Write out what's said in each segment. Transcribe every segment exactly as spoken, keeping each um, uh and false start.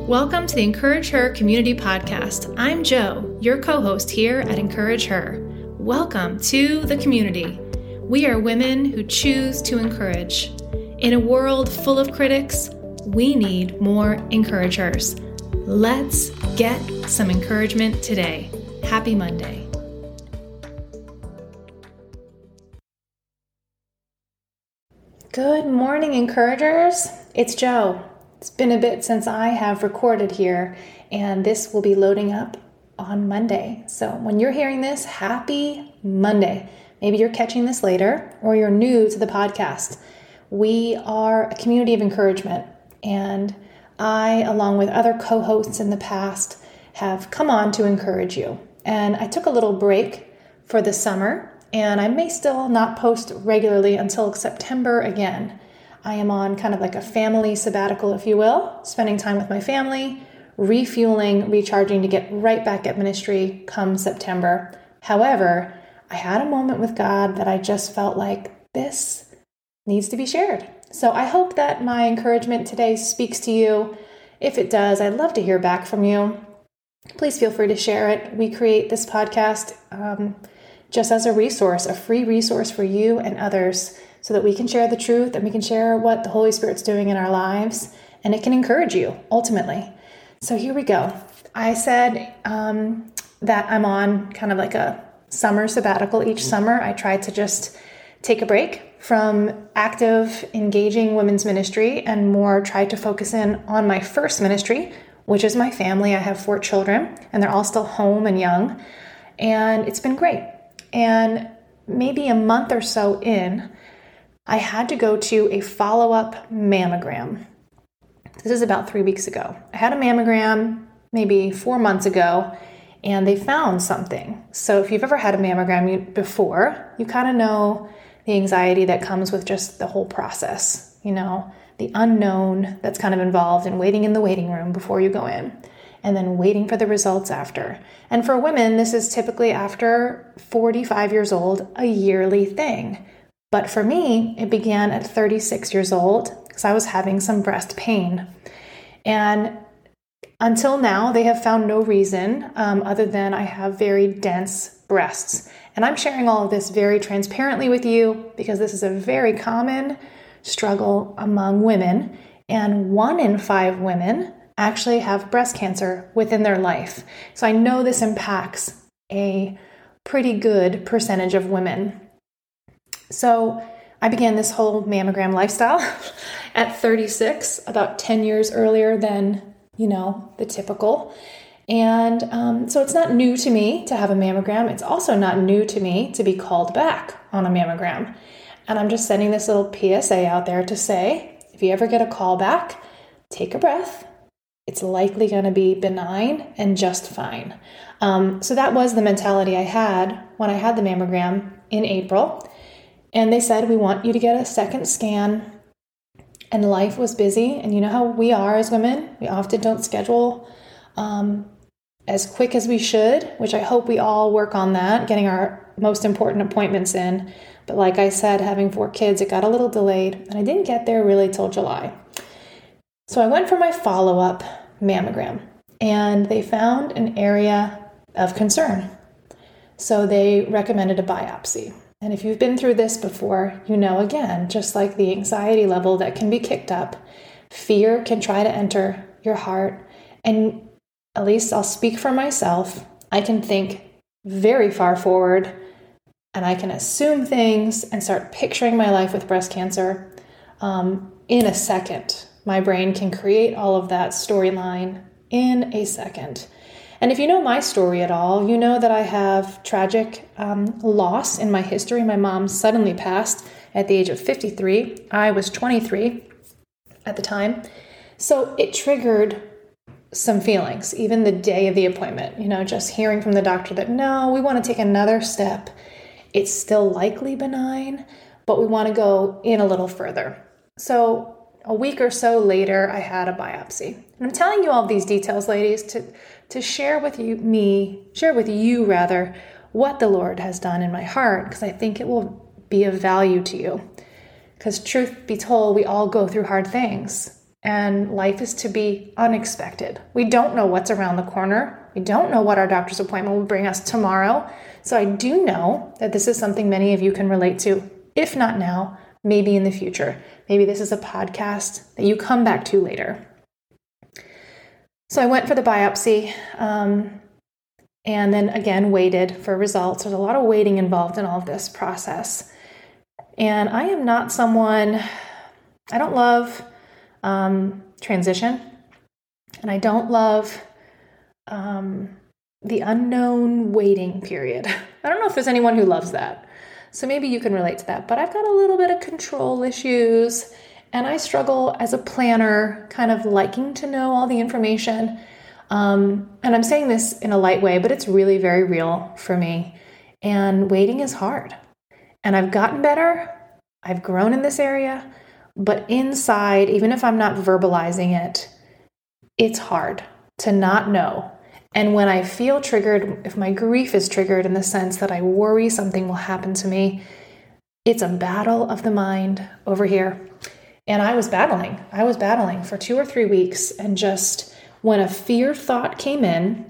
Welcome to the Encourage Her Community Podcast. I'm Jo, your co-host here at Encourage Her. Welcome to the community. We are women who choose to encourage. In a world full of critics, we need more encouragers. Let's get some encouragement today. Happy Monday. Good morning, encouragers. It's Jo. It's been a bit since I have recorded here, and this will be loading up on Monday. So when you're hearing this, happy Monday. Maybe you're catching this later, or you're new to the podcast. We are a community of encouragement, and I, along with other co-hosts in the past, have come on to encourage you. And I took a little break for the summer, and I may still not post regularly until September again. I am on kind of like a family sabbatical, if you will, spending time with my family, refueling, recharging to get right back at ministry come September. However, I had a moment with God that I just felt like this needs to be shared. So I hope that my encouragement today speaks to you. If it does, I'd love to hear back from you. Please feel free to share it. We create this podcast um, just as a resource, a free resource for you and others, so that we can share the truth and we can share what the Holy Spirit's doing in our lives, and it can encourage you ultimately. So here we go. I said um, that I'm on kind of like a summer sabbatical. Each summer, I try to just take a break from active, engaging women's ministry and more try to focus in on my first ministry, which is my family. I have four children, and they're all still home and young, and it's been great. And maybe a month or so in, I had to go to a follow-up mammogram. This is about three weeks ago. I had a mammogram maybe four months ago, and they found something. So if you've ever had a mammogram before, you kind of know the anxiety that comes with just the whole process, you know, the unknown that's kind of involved in waiting in the waiting room before you go in, and then waiting for the results after. And for women, this is typically after forty-five years old, a yearly thing. But for me, it began at thirty-six years old because I was having some breast pain. And until now, they have found no reason um, other than I have very dense breasts. And I'm sharing all of this very transparently with you because this is a very common struggle among women. And one in five women actually have breast cancer within their life. So I know this impacts a pretty good percentage of women. So I began this whole mammogram lifestyle at thirty-six, about ten years earlier than, you know, the typical. And um, so it's not new to me to have a mammogram. It's also not new to me to be called back on a mammogram. And I'm just sending this little P S A out there to say, if you ever get a call back, take a breath. It's likely going to be benign and just fine. Um, so that was the mentality I had when I had the mammogram in April. And they said, we want you to get a second scan. And life was busy. And you know how we are as women? We often don't schedule um, as quick as we should, which I hope we all work on that, getting our most important appointments in. But like I said, having four kids, it got a little delayed. And I didn't get there really till July. So I went for my follow-up mammogram. And they found an area of concern. So they recommended a biopsy. And if you've been through this before, you know, again, just like the anxiety level that can be kicked up, fear can try to enter your heart. And at least I'll speak for myself. I can think very far forward, and I can assume things and start picturing my life with breast cancer um, in a second. My brain can create all of that storyline in a second. And if you know my story at all, you know that I have tragic um, loss in my history. My mom suddenly passed at the age of fifty-three. I was twenty-three at the time. So it triggered some feelings, even the day of the appointment. You know, just hearing from the doctor that, no, we want to take another step. It's still likely benign, but we want to go in a little further. So a week or so later, I had a biopsy. And I'm telling you all these details, ladies, to, to share with you, me, share with you rather, what the Lord has done in my heart, because I think it will be of value to you. Because truth be told, we all go through hard things. and life is to be unexpected. We don't know what's around the corner. We don't know what our doctor's appointment will bring us tomorrow. So I do know that this is something many of you can relate to, if not now, maybe in the future. Maybe this is a podcast that you come back to later. So I went for the biopsy, um, and then again waited for results. There's a lot of waiting involved in all of this process. And I am not someone, I don't love um, transition, and I don't love um, the unknown waiting period. I don't know if there's anyone who loves that. So maybe you can relate to that, but I've got a little bit of control issues, and I struggle as a planner, kind of liking to know all the information. Um, and I'm saying this in a light way, but it's really very real for me. And waiting is hard. And I've gotten better. I've grown in this area. But inside, even if I'm not verbalizing it, it's hard to not know. And when I feel triggered, if my grief is triggered in the sense that I worry something will happen to me, it's a battle of the mind over here. And I was battling. I was battling for two or three weeks. And just when a fear thought came in,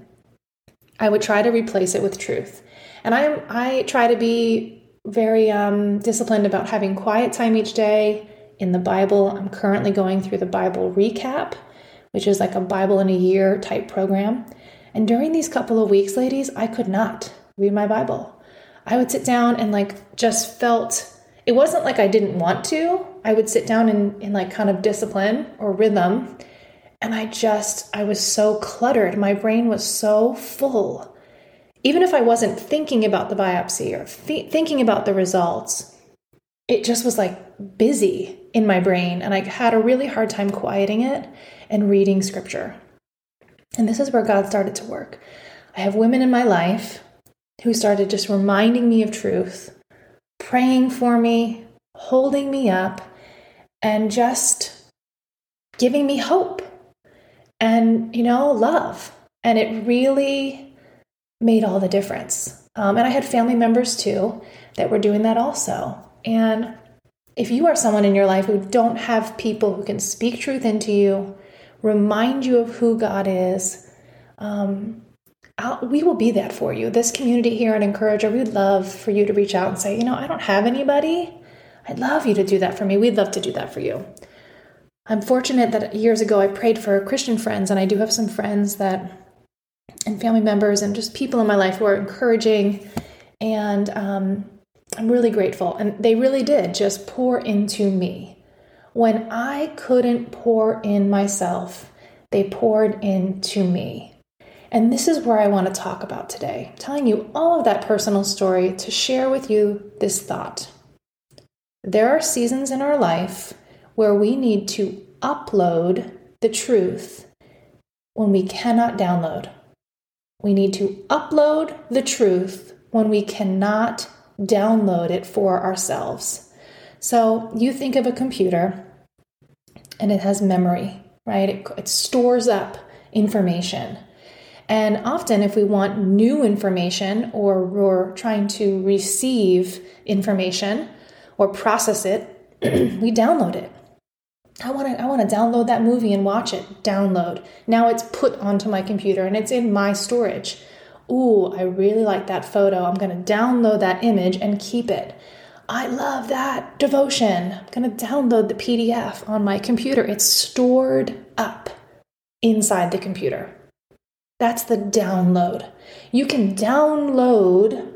I would try to replace it with truth. And I I try to be very um, disciplined about having quiet time each day in the Bible. I'm currently going through the Bible recap, which is like a Bible in a year type program. And during these couple of weeks, ladies, I could not read my Bible. I would sit down and like just felt, it wasn't like I didn't want to. I would sit down in, in like kind of discipline or rhythm. And I just, I was so cluttered. My brain was so full. Even if I wasn't thinking about the biopsy or th- thinking about the results, it just was like busy in my brain. And I had a really hard time quieting it and reading scripture. And this is where God started to work. I have women in my life who started just reminding me of truth, praying for me, holding me up, and just giving me hope and, you know, love. And it really made all the difference. Um, and I had family members too that were doing that also. And if you are someone in your life who don't have people who can speak truth into you, remind you of who God is, um, I'll, we will be that for you. This community here at Encourager, we'd love for you to reach out and say, you know, I don't have anybody. I'd love you to do that for me. We'd love to do that for you. I'm fortunate that years ago I prayed for Christian friends, and I do have some friends that, and family members and just people in my life who are encouraging, and um, I'm really grateful. And they really did just pour into me. When I couldn't pour in myself, they poured into me. And this is where I want to talk about today, telling you all of that personal story to share with you this thought. There are seasons in our life where we need to upload the truth when we cannot download. We need to upload the truth when we cannot download it for ourselves. So you think of a computer and it has memory, right? It, it stores up information. And often if we want new information, or we're trying to receive information or process it, we download it. I want to I want to download that movie and watch it. Download. Now it's put onto my computer and it's in my storage. Ooh, I really like that photo. I'm going to download that image and keep it. I love that devotion. I'm going to download the P D F on my computer. It's stored up inside the computer. That's the download. You can download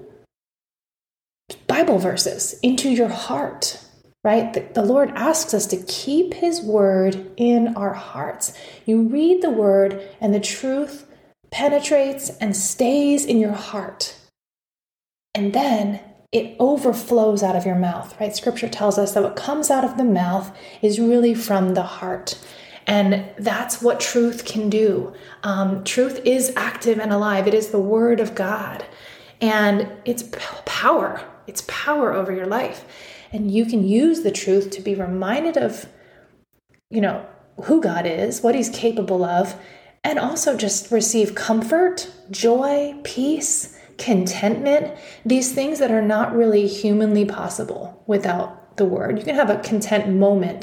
Bible verses into your heart, right? The, the Lord asks us to keep His word in our hearts. You read the word and the truth penetrates and stays in your heart. And then it overflows out of your mouth, right? Scripture tells us that what comes out of the mouth is really from the heart. And that's what truth can do. Um, truth is active and alive. It is the word of God. And it's power. It's power over your life. And you can use the truth to be reminded of, you know, who God is, what He's capable of, and also just receive comfort, joy, peace, contentment, these things that are not really humanly possible without the word. You can have a content moment,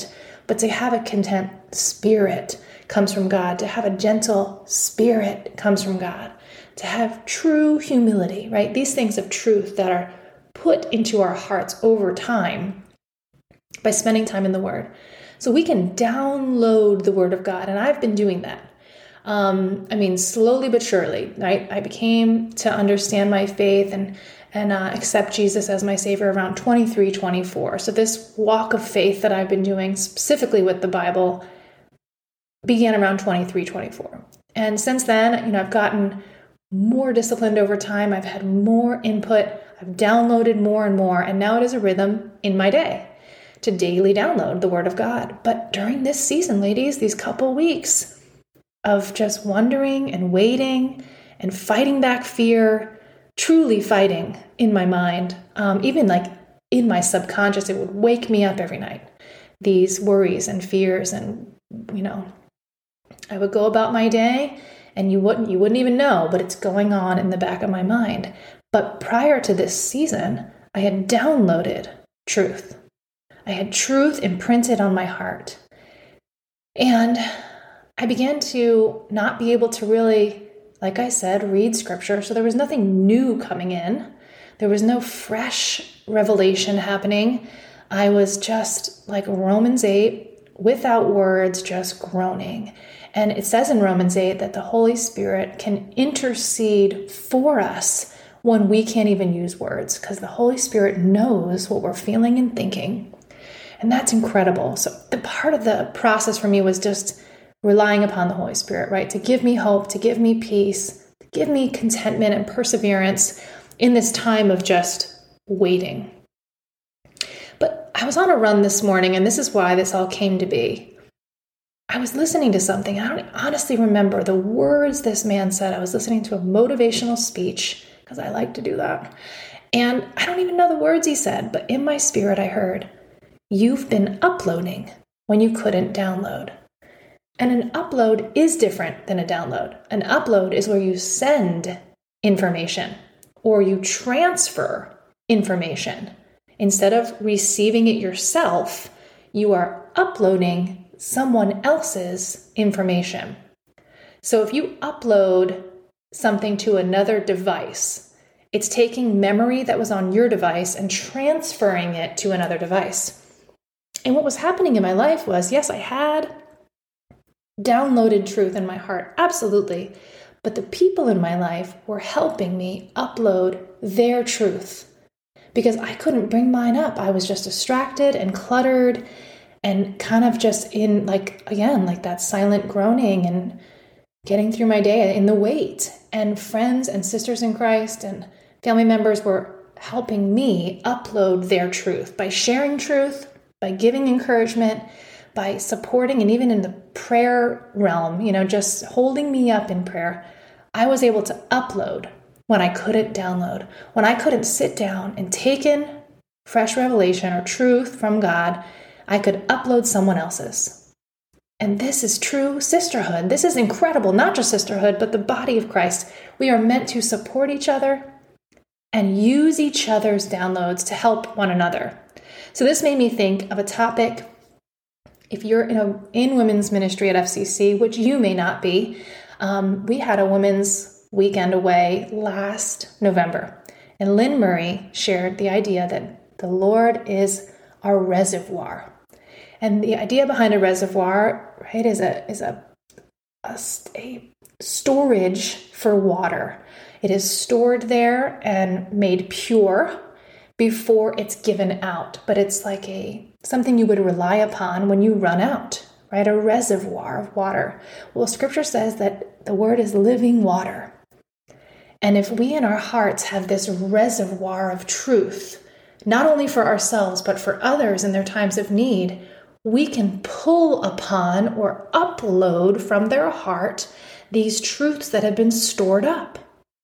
but to have a content spirit comes from God. To have a gentle spirit comes from God. To have true humility, right? These things of truth that are put into our hearts over time by spending time in the Word. So we can download the Word of God, and I've been doing that. Um, I mean, slowly but surely, right? I became to understand my faith and and uh, accept Jesus as my Savior around twenty-three, twenty-four. So this walk of faith that I've been doing specifically with the Bible began around twenty-three, twenty-four. And since then, you know, I've gotten more disciplined over time. I've had more input. I've downloaded more and more. And now it is a rhythm in my day to daily download the Word of God. But during this season, ladies, these couple weeks of just wondering and waiting and fighting back fear, truly fighting in my mind, um, even like in my subconscious, it would wake me up every night. These worries and fears, and you know, I would go about my day, and you wouldn't you wouldn't even know, but it's going on in the back of my mind. But prior to this season, I had downloaded truth. I had truth imprinted on my heart, and I began to not be able to really, like I said, read scripture. So there was nothing new coming in. There was no fresh revelation happening. I was just like Romans eight, without words, just groaning. And it says in Romans eight that the Holy Spirit can intercede for us when we can't even use words, because the Holy Spirit knows what we're feeling and thinking. And that's incredible. So the part of the process for me was just relying upon the Holy Spirit, right? To give me hope, to give me peace, to give me contentment and perseverance in this time of just waiting. But I was on a run this morning, and this is why this all came to be. I was listening to something. I don't honestly remember the words this man said. I was listening to a motivational speech, because I like to do that. And I don't even know the words he said, but in my spirit I heard, "You've been uploading when you couldn't download." And an upload is different than a download. An upload is where you send information or you transfer information. Instead of receiving it yourself, you are uploading someone else's information. So if you upload something to another device, it's taking memory that was on your device and transferring it to another device. And what was happening in my life was, yes, I had downloaded truth in my heart, absolutely. But the people in my life were helping me upload their truth because I couldn't bring mine up. I was just distracted and cluttered and kind of just in like, again, like that silent groaning and getting through my day in the wait. And friends and sisters in Christ and family members were helping me upload their truth by sharing truth, by giving encouragement, by supporting, and even in the prayer realm, you know, just holding me up in prayer. I was able to upload when I couldn't download, when I couldn't sit down and take in fresh revelation or truth from God. I could upload someone else's. And this is true sisterhood. This is incredible, not just sisterhood, but the body of Christ. We are meant to support each other and use each other's downloads to help one another. So this made me think of a topic. If you're in a in women's ministry at F C C, which you may not be, um, we had a women's weekend away last November. And Lynn Murray shared the idea that the Lord is our reservoir. And the idea behind a reservoir, right, is a is a, a, a storage for water. It is stored there and made pure before it's given out. But it's like a something you would rely upon when you run out, right? A reservoir of water. Well, scripture says that the word is living water. And if we in our hearts have this reservoir of truth, not only for ourselves, but for others in their times of need, we can pull upon or upload from their heart these truths that have been stored up.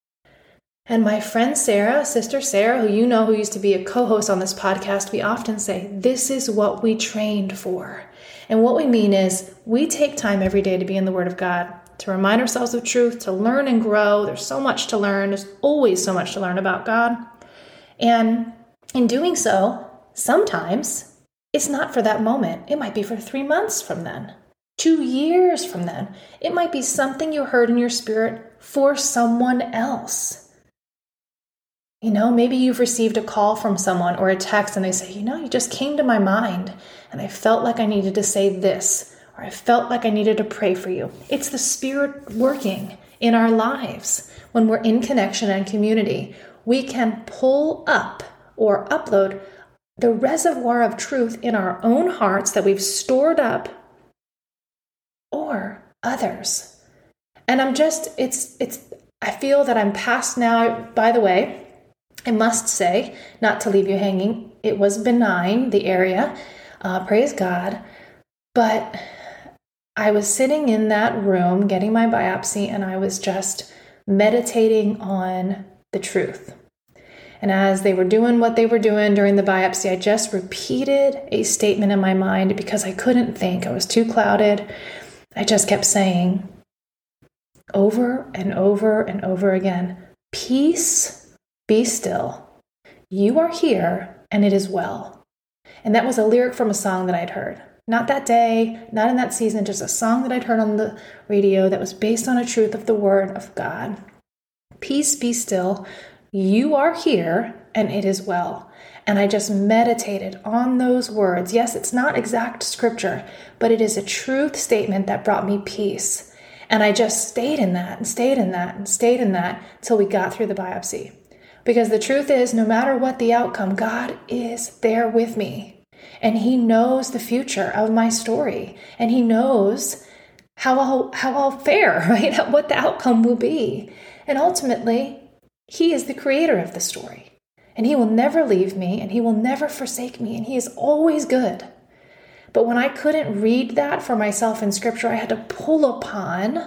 And my friend Sarah, Sister Sarah, who you know, who used to be a co-host on this podcast, we often say, this is what we trained for. And what we mean is we take time every day to be in the Word of God, to remind ourselves of truth, to learn and grow. There's so much to learn. There's always so much to learn about God. And in doing so, sometimes it's not for that moment. It might be for three months from then, two years from then. It might be something you heard in your spirit for someone else. You know, maybe you've received a call from someone or a text and they say, you know, you just came to my mind and I felt like I needed to say this, or I felt like I needed to pray for you. It's the Spirit working in our lives. When we're in connection and community, we can pull up or upload the reservoir of truth in our own hearts that we've stored up, or others. And I'm just, it's, it's, I feel that I'm past now. By the way, I must say, not to leave you hanging, it was benign, the area, uh, praise God. But I was sitting in that room getting my biopsy, and I was just meditating on the truth. And as they were doing what they were doing during the biopsy, I just repeated a statement in my mind because I couldn't think. I was too clouded. I just kept saying over and over and over again, peace, be still. You are here and it is well. And that was a lyric from a song that I'd heard. Not that day, not in that season, just a song that I'd heard on the radio that was based on a truth of the Word of God. Peace, be still. You are here and it is well. And I just meditated on those words. Yes, it's not exact scripture, but it is a truth statement that brought me peace. And I just stayed in that and stayed in that and stayed in that till we got through the biopsy. Because the truth is, no matter what the outcome, God is there with me. And He knows the future of my story. And He knows how I'll, how I'll fare, right? What the outcome will be. And ultimately, He is the creator of the story. And He will never leave me, and He will never forsake me, and He is always good. But when I couldn't read that for myself in Scripture, I had to pull upon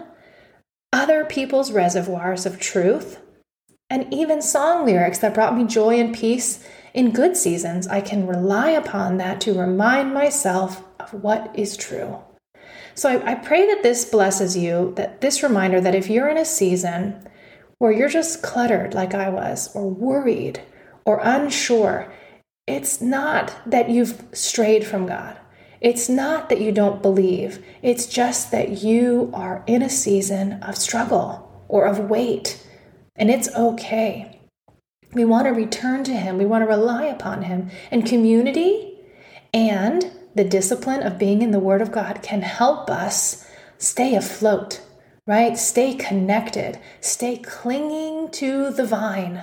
other people's reservoirs of truth, and even song lyrics that brought me joy and peace in good seasons. I can rely upon that to remind myself of what is true. So I, I pray that this blesses you, that this reminder that if you're in a season where you're just cluttered like I was, or worried, or unsure, it's not that you've strayed from God. It's not that you don't believe. It's just that you are in a season of struggle or of weight. And it's okay. We want to return to Him. We want to rely upon Him. And community and the discipline of being in the Word of God can help us stay afloat, right? Stay connected. Stay clinging to the vine,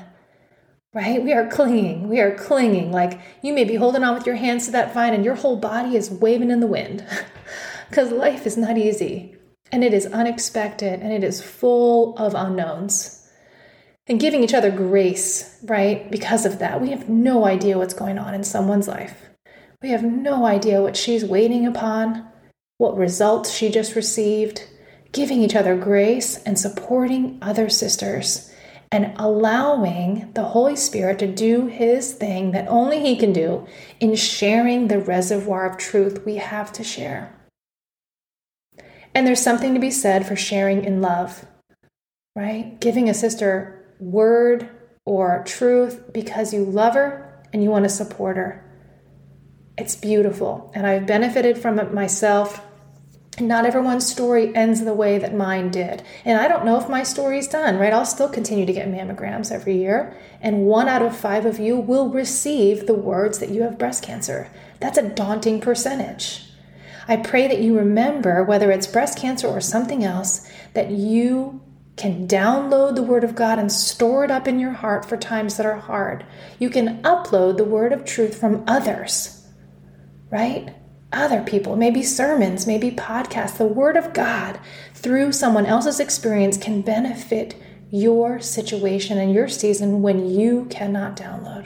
right? We are clinging. We are clinging. Like you may be holding on with your hands to that vine and your whole body is waving in the wind because life is not easy and it is unexpected and it is full of unknowns. And giving each other grace, right? Because of that, we have no idea what's going on in someone's life. We have no idea what she's waiting upon, what results she just received. Giving each other grace and supporting other sisters and allowing the Holy Spirit to do His thing that only He can do in sharing the reservoir of truth we have to share. And there's something to be said for sharing in love, right? Giving a sister word or truth because you love her and you want to support her. It's beautiful. And I've benefited from it myself. Not everyone's story ends the way that mine did. And I don't know if my story's done, right? I'll still continue to get mammograms every year. And one out of five of you will receive the words that you have breast cancer. That's a daunting percentage. I pray that you remember, whether it's breast cancer or something else, that you can download the Word of God and store it up in your heart for times that are hard. You can upload the word of truth from others, right? Other people, maybe sermons, maybe podcasts. The Word of God through someone else's experience can benefit your situation and your season when you cannot download.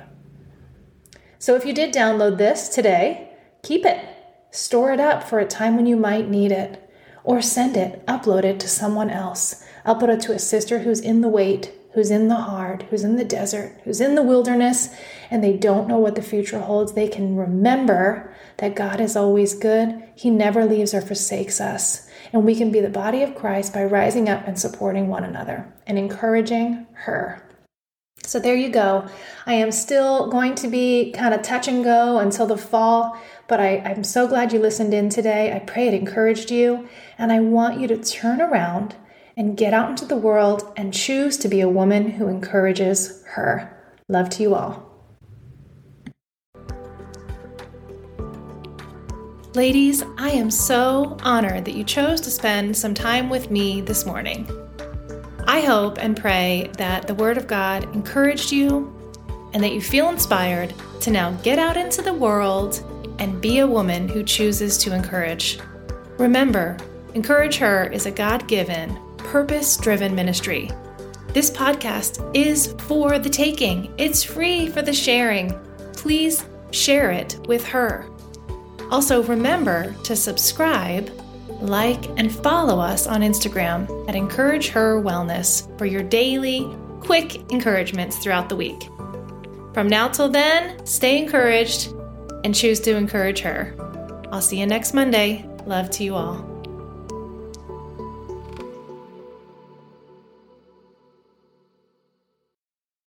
So if you did download this today, keep it. Store it up for a time when you might need it. Or send it, upload it to someone else. Upload it to a sister who's in the wait, who's in the hard, who's in the desert, who's in the wilderness, and they don't know what the future holds. They can remember that God is always good. He never leaves or forsakes us. And we can be the body of Christ by rising up and supporting one another and encouraging her. So there you go. I am still going to be kind of touch and go until the fall, but I, I'm so glad you listened in today. I pray it encouraged you, and I want you to turn around and get out into the world and choose to be a woman who encourages her. Love to you all. Ladies, I am so honored that you chose to spend some time with me this morning. I hope and pray that the Word of God encouraged you and that you feel inspired to now get out into the world and be a woman who chooses to encourage. Remember, Encourage Her is a God-given, purpose-driven ministry. This podcast is for the taking. It's free for the sharing. Please share it with her. Also, remember to subscribe, like, and follow us on Instagram at Encourage Her Wellness for your daily, quick encouragements throughout the week. From now till then, stay encouraged and choose to encourage her. I'll see you next Monday. Love to you all.